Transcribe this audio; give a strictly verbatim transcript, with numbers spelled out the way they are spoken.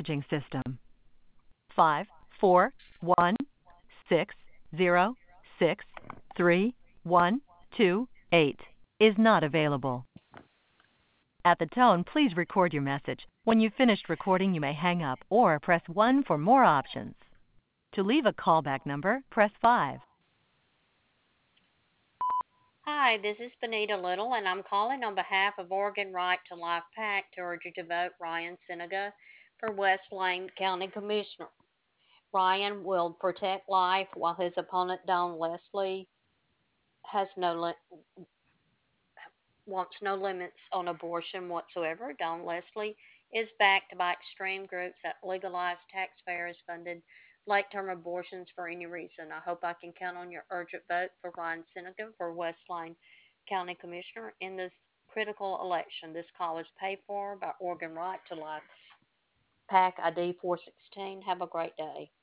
messaging system. Five, four, one, six, zero, six, three, one, two, eight is not available. At the tone, please record your message. When you've finished recording, you may hang up or press one for more options. To leave a callback number, press five. Hi, this is Benita Little, and I'm calling on behalf of Oregon Right to Life PAC to urge you to vote Ryan Senaga for West Lane County Commissioner. Ryan will protect life while his opponent, Don Leslie, has no li- wants no limits on abortion whatsoever. Don Leslie is backed by extreme groups that legalize taxpayers funded late term abortions for any reason. I hope I can count on your urgent vote for Ryan Seneca for West Line County Commissioner in this critical election. This call is paid for by Oregon Right to Life PAC I D four sixteen. Have a great day.